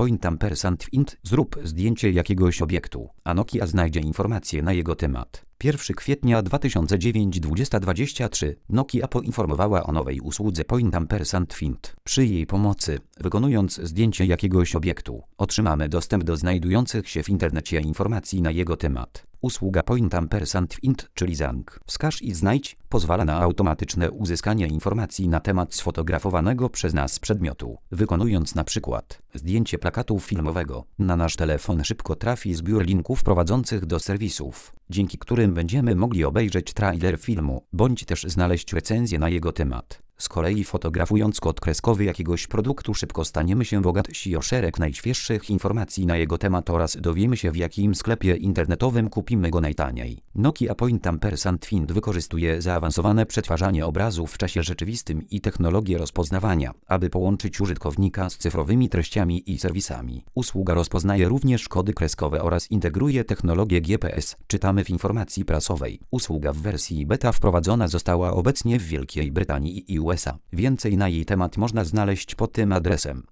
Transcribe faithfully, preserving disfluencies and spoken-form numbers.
Point Ampersand Int. Zrób zdjęcie jakiegoś obiektu, a Nokia znajdzie informacje na jego temat. pierwszego kwietnia dwa tysiące dziewiątego dwudziestego dwudziestego trzeciego Nokia poinformowała o nowej usłudze Point Ampersand Find. Przy jej pomocy, wykonując zdjęcie jakiegoś obiektu, otrzymamy dostęp do znajdujących się w internecie informacji na jego temat. Usługa Point Ampersand Find, czyli Zang, wskaż i znajdź, pozwala na automatyczne uzyskanie informacji na temat sfotografowanego przez nas przedmiotu. Wykonując na przykład zdjęcie plakatu filmowego, na nasz telefon szybko trafi zbiór linków prowadzących do serwisów, dzięki którym będziemy mogli obejrzeć trailer filmu, bądź też znaleźć recenzję na jego temat. Z kolei fotografując kod kreskowy jakiegoś produktu szybko staniemy się bogatsi o szereg najświeższych informacji na jego temat oraz dowiemy się, w jakim sklepie internetowym kupimy go najtaniej. Nokia Point Ampersand Find wykorzystuje zaawansowane przetwarzanie obrazów w czasie rzeczywistym i technologię rozpoznawania, aby połączyć użytkownika z cyfrowymi treściami i serwisami. Usługa rozpoznaje również kody kreskowe oraz integruje technologię G P S, czytamy w informacji prasowej. Usługa w wersji beta wprowadzona została obecnie w Wielkiej Brytanii i U S A. Więcej na jej temat można znaleźć pod tym adresem.